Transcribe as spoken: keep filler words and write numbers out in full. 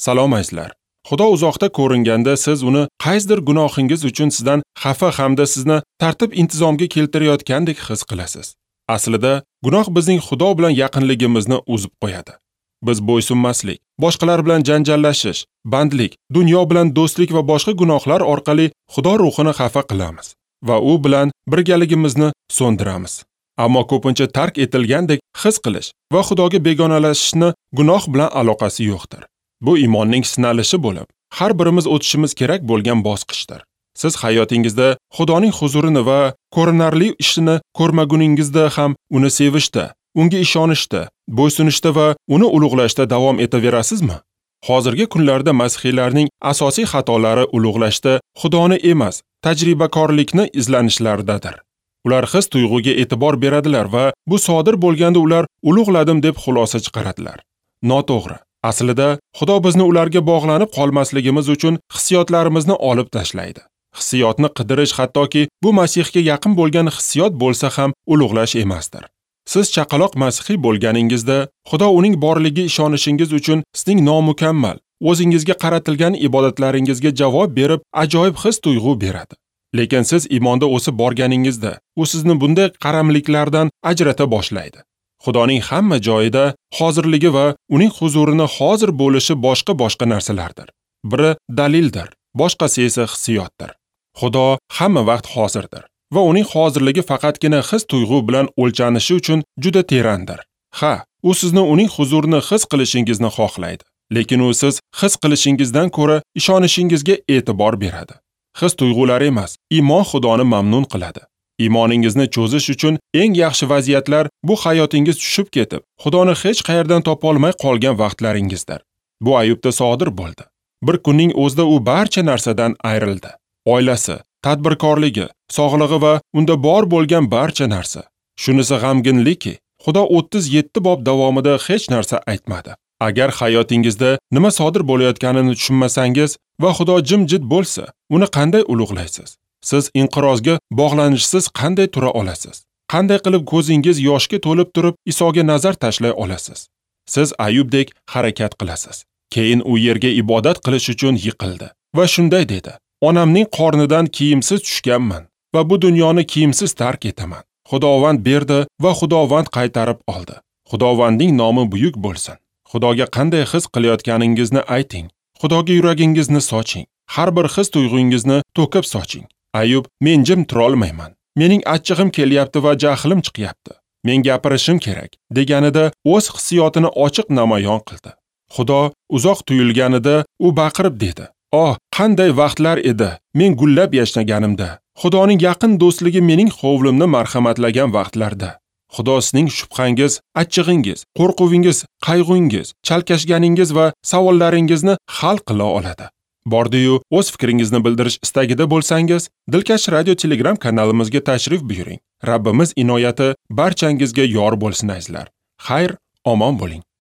Salom azizlar. Xudo uzoqda ko'ringanda siz uni qaysidir gunohingiz uchun sizdan xafa hamda sizni tartib intizomga keltirayotgandek his qilasiz. Aslida gunoh bizning Xudo bilan yaqinligimizni uzib qo'yadi. Biz bo'ysunmaslik, boshqalar bilan janjallashish, bandlik, dunyo bilan do'stlik va boshqa gunohlar orqali Xudo ruhini xafa qilamiz va u bilan birgaligimizni so'ndiramiz. Ammo ko'pincha tark etilgandek his qilish va Xudoga begonalashishni gunoh bilan aloqasi yo'qdir. Bu iymonning sinalishi bo'lib, har birimiz o'tishimiz kerak bo'lgan bosqichdir. Siz hayotingizda Xudoning huzurini va ko'rinarli ishini ko'rmaguningizda ham uni sevishda, unga ishonishda, bo'ysunishda va uni ulug'lashda davom etaverasizmi? Hozirgi kunlarda masihiylarning asosiy xatolari ulug'lashda Xudoni emas, tajribakorlikni izlanishlaridadir. Ular his tuyg'uga e'tibor beradilar va bu sodir bo'lganda ular ulug'ladim deb xulosa chiqaradilar. Noto'g'ri. Aslida Xudo bizni ularga bog'lanib qolmasligimiz uchun hissiyotlarimizni olib tashlaydi. Hissiyotni qidirish hattoki bu Masihga yaqin bo'lgan hissiyot bo'lsa ham ulug'lash emasdir. Siz chaqaloq masihiy bo'lganingizda Xudo uning borligiga ishonishingiz uchun sizning nomukammal, o'zingizga qaratilgan ibodatlaringizga javob berib, ajoyib his tuyg'u beradi. Lekin siz iymonda o'sib borganingizda, u sizni bunday qaramliklardan ajrata boshlaydi. Xudoning hamma joyida hozirligi va uning huzurini hozir bo'lishi boshqa-boshqa narsalardir. Biri dalildir, boshqasi esa hissiyotdir. Xudo hamma vaqt hozirdir va uning hozirligi faqatgina his tuyg'u bilan o'lchanishi uchun juda terandir. Ha, u sizni uning huzurini his qilishingizni xohlaydi, lekin u siz his qilishingizdan ko'ra ishonishingizga e'tibor beradi. His tuyg'ular emas, iymon Xudoni mamnun qiladi. Iymoningizni cho'zish uchun eng yaxshi vaziyatlar bu hayotingiz tushib ketib, Xudoni hech qayerdan topa olmay qolgan vaqtlaringizdir. Bu Ayubda sodir bo'ldi. Bir kunning o'zida u barcha narsadan ayrildi. Oilasi, tadbirkorligi, sog'lig'i va unda bor bo'lgan barcha narsa. Shunisi g'amginliki, Xudo o'ttiz yetti bob davomida hech narsa aytmadi. Agar hayotingizda nima sodir bo'layotganini tushunmasangiz va Xudo jimjit bo'lsa, uni qanday ulug'laysiz? Siz inqirozga bog'lanishsiz qanday tura olasiz? Qanday qilib ko'zingiz yoshga to'lib turib Isoga nazar tashlay olasiz? Siz Ayubdek harakat qilasiz. Keyin u yerga ibodat qilish uchun yiqildi va shunday dedi: Onamning qornidan kiyimsiz tushganman va bu dunyoni kiyimsiz tark etaman. Xudovand berdi va Xudovand qaytarib oldi. Xudovandning nomi buyuk bo'lsin. Xudoga qanday his qilayotganingizni ayting. Xudoga yuragingizni soching. Har bir his tuyg'ungizni to'kib soching. Ayub, men jim tura olmayman. Mening achchig'im kelyapti va jahlim chiqyapti. Men gapirishim kerak deganida o'z hissiyotini ochiq namoyon qildi. Xudo uzoq tuyulganida u baqirib dedi: "Oh, qanday vaqtlar edi men gullab yashnaganimda. Xudoning yaqin do'stligi mening hovlimni marhamatlagan vaqtlarda." Xudo sizning shubhangiz, achchig'ingiz, qo'rquvingiz, qayg'ungiz, chalkashganingiz va savollaringizni hal qila oladi. Bordi-yu o'z fikringizni bildirish istagida bo'lsangiz, Dilkash radio Telegram kanalimizga tashrif buyuring. Rabbimiz inoyati barchangizga yor bo'lsin azizlar. Xayr, omon bo'ling.